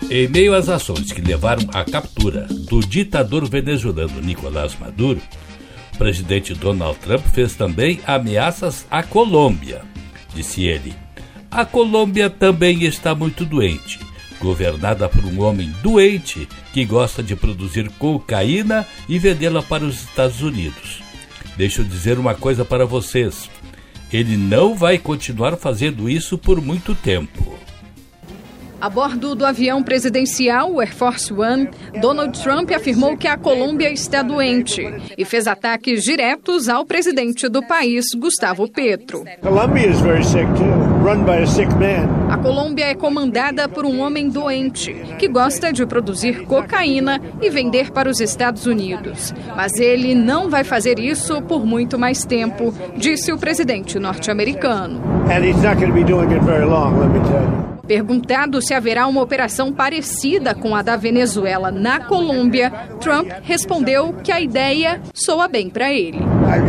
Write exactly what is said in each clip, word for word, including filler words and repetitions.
Em meio às ações que levaram à captura do ditador venezuelano Nicolás Maduro, o presidente Donald Trump fez também ameaças à Colômbia. Disse ele: a Colômbia também está muito doente, governada por um homem doente que gosta de produzir cocaína e vendê-la para os Estados Unidos. Deixa eu dizer uma coisa para vocês: ele não vai continuar fazendo isso por muito tempo. A bordo do avião presidencial, o Air Force One, Donald Trump afirmou que a Colômbia está doente e fez ataques diretos ao presidente do país, Gustavo Petro. A Colômbia é comandada por um homem doente que gosta de produzir cocaína e vender para os Estados Unidos. Mas ele não vai fazer isso por muito mais tempo, disse o presidente norte-americano. Perguntado se haverá uma operação parecida com a da Venezuela na Colômbia, Trump respondeu que a ideia soa bem para ele.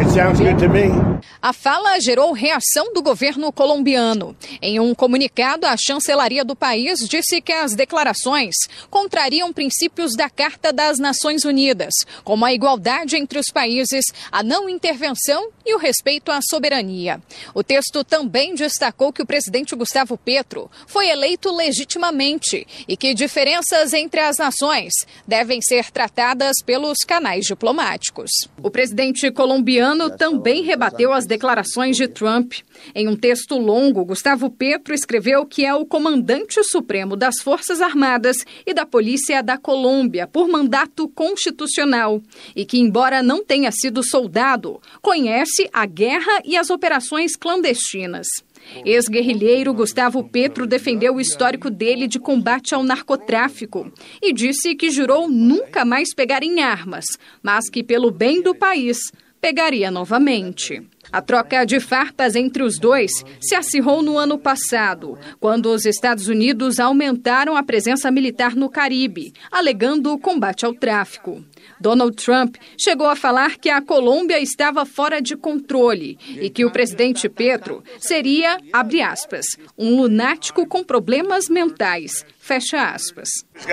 A fala gerou reação do governo colombiano. Em um comunicado, a chancelaria do país disse que as declarações contrariam princípios da Carta das Nações Unidas, como a igualdade entre os países, a não intervenção e o respeito à soberania. O texto também destacou que o presidente Gustavo Petro foi eleito legitimamente e que diferenças entre as nações devem ser tratadas pelos canais diplomáticos. O presidente colombiano também rebateu as declarações de Trump. Em um texto longo, Gustavo Petro escreveu que é o comandante supremo das Forças Armadas e da Polícia da Colômbia por mandato constitucional e que, embora não tenha sido soldado, conhece a guerra e as operações clandestinas. Ex-guerrilheiro Gustavo Petro defendeu o histórico dele de combate ao narcotráfico e disse que jurou nunca mais pegar em armas, mas que, pelo bem do país, pegaria novamente. A troca de farpas entre os dois se acirrou no ano passado, quando os Estados Unidos aumentaram a presença militar no Caribe, alegando o combate ao tráfico. Donald Trump chegou a falar que a Colômbia estava fora de controle e que o presidente Petro seria, abre aspas, um lunático com problemas mentais, fecha aspas.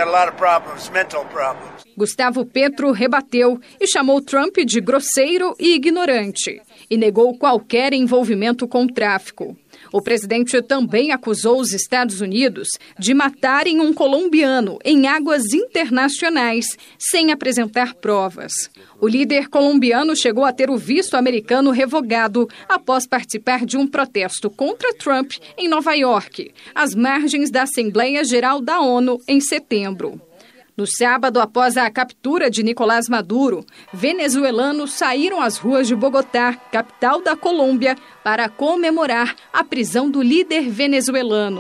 Gustavo Petro rebateu e chamou Trump de grosseiro e ignorante e negou qualquer envolvimento com o tráfico. O presidente também acusou os Estados Unidos de matarem um colombiano em águas internacionais sem apresentar provas. O líder colombiano chegou a ter o visto americano revogado após participar de um protesto contra Trump em Nova York, às margens da Assembleia Geral da ONU em setembro. No sábado, após a captura de Nicolás Maduro, venezuelanos saíram às ruas de Bogotá, capital da Colômbia, para comemorar a prisão do líder venezuelano.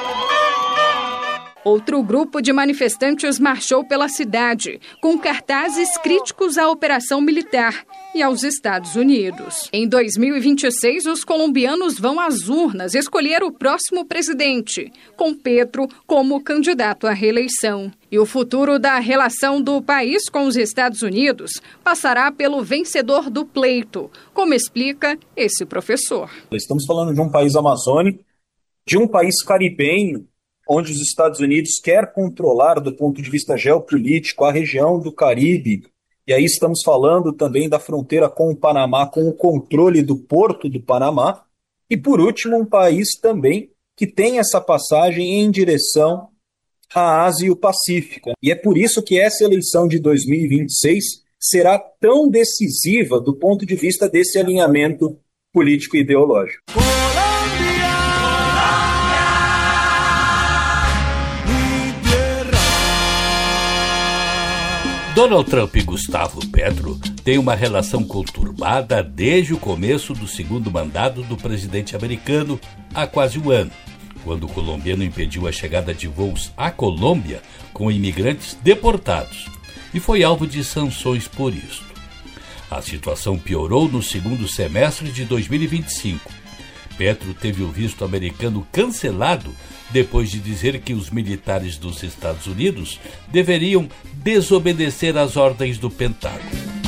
Outro grupo de manifestantes marchou pela cidade, com cartazes críticos à operação militar e aos Estados Unidos. Em dois mil e vinte e seis, os colombianos vão às urnas escolher o próximo presidente, com Petro como candidato à reeleição. E o futuro da relação do país com os Estados Unidos passará pelo vencedor do pleito, como explica esse professor. Estamos falando de um país amazônico, de um país caribenho, onde os Estados Unidos quer controlar, do ponto de vista geopolítico, a região do Caribe. E aí estamos falando também da fronteira com o Panamá, com o controle do porto do Panamá. E, por último, um país também que tem essa passagem em direção à Ásia e o Pacífico. E é por isso que essa eleição de dois mil e vinte e seis será tão decisiva do ponto de vista desse alinhamento político e ideológico. Donald Trump e Gustavo Petro têm uma relação conturbada desde o começo do segundo mandato do presidente americano há quase um ano, quando o colombiano impediu a chegada de voos à Colômbia com imigrantes deportados e foi alvo de sanções por isso. A situação piorou no segundo semestre de dois mil e vinte e cinco. Petro teve o visto americano cancelado depois de dizer que os militares dos Estados Unidos deveriam desobedecer às ordens do Pentágono.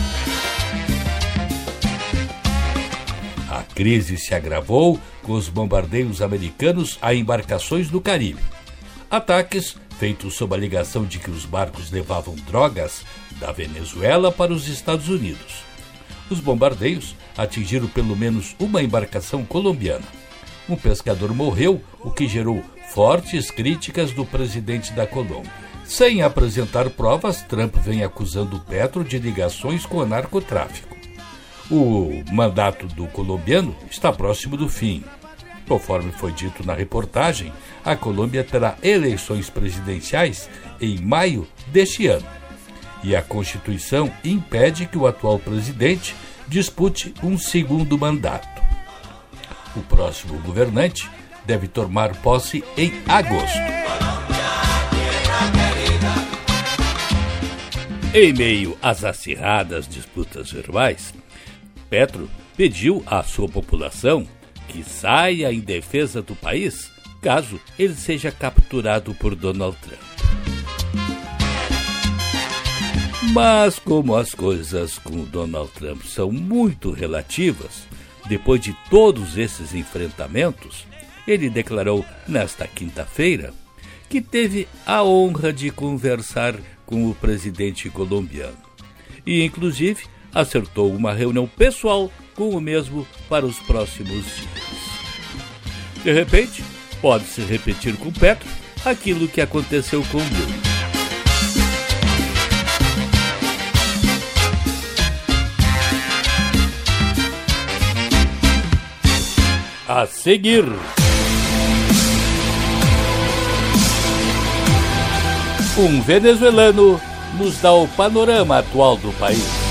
A crise se agravou com os bombardeios americanos a embarcações do Caribe. Ataques feito sob a alegação de que os barcos levavam drogas da Venezuela para os Estados Unidos. Os bombardeios atingiram pelo menos uma embarcação colombiana. Um pescador morreu, o que gerou fortes críticas do presidente da Colômbia. Sem apresentar provas, Trump vem acusando Petro de ligações com o narcotráfico. O mandato do colombiano está próximo do fim. Conforme foi dito na reportagem, a Colômbia terá eleições presidenciais em maio deste ano. E a Constituição impede que o atual presidente dispute um segundo mandato. O próximo governante deve tomar posse em agosto. Em meio às acirradas disputas verbais, Petro pediu à sua população que saia em defesa do país caso ele seja capturado por Donald Trump. Mas como as coisas com Donald Trump são muito relativas, depois de todos esses enfrentamentos, ele declarou nesta quinta-feira que teve a honra de conversar com o presidente colombiano e, inclusive, acertou uma reunião pessoal com o mesmo para os próximos dias. De repente, pode-se repetir com Petro aquilo que aconteceu com Lula. A seguir, um venezuelano nos dá o panorama atual do país.